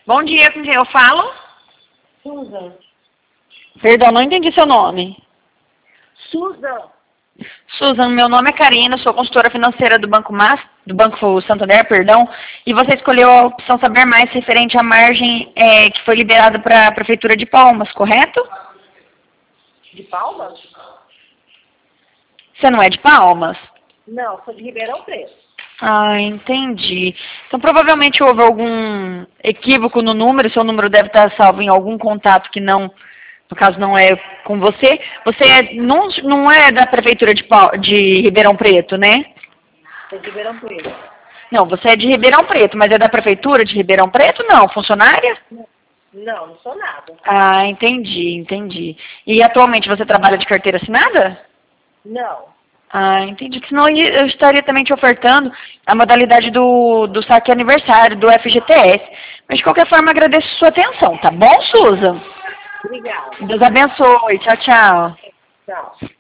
Bom dia, com quem eu falo? Susan. Perdão, não entendi seu nome. Susan. Susan, meu nome é Karina, sou consultora financeira do Banco Santander, perdão, e você escolheu a opção Saber Mais referente à margem que foi liberada para a Prefeitura de Palmas, correto? De Palmas? Você não é de Palmas? Não, sou de Ribeirão Preto. Ah, entendi. Então provavelmente houve algum equívoco no número, seu número deve estar salvo em algum contato que não, no caso não é com você. Você não é da Prefeitura de Ribeirão Preto, né? Sou de Ribeirão Preto. Não, você é de Ribeirão Preto, mas é da Prefeitura de Ribeirão Preto? Não, funcionária? Não, não sou nada. Ah, entendi. E atualmente você trabalha de carteira assinada? Não. Ah, entendi. Porque senão eu estaria também te ofertando a modalidade do saque aniversário, do FGTS. Mas de qualquer forma, agradeço a sua atenção, tá bom, Susan? Obrigada. Deus abençoe. Tchau, tchau. Tchau.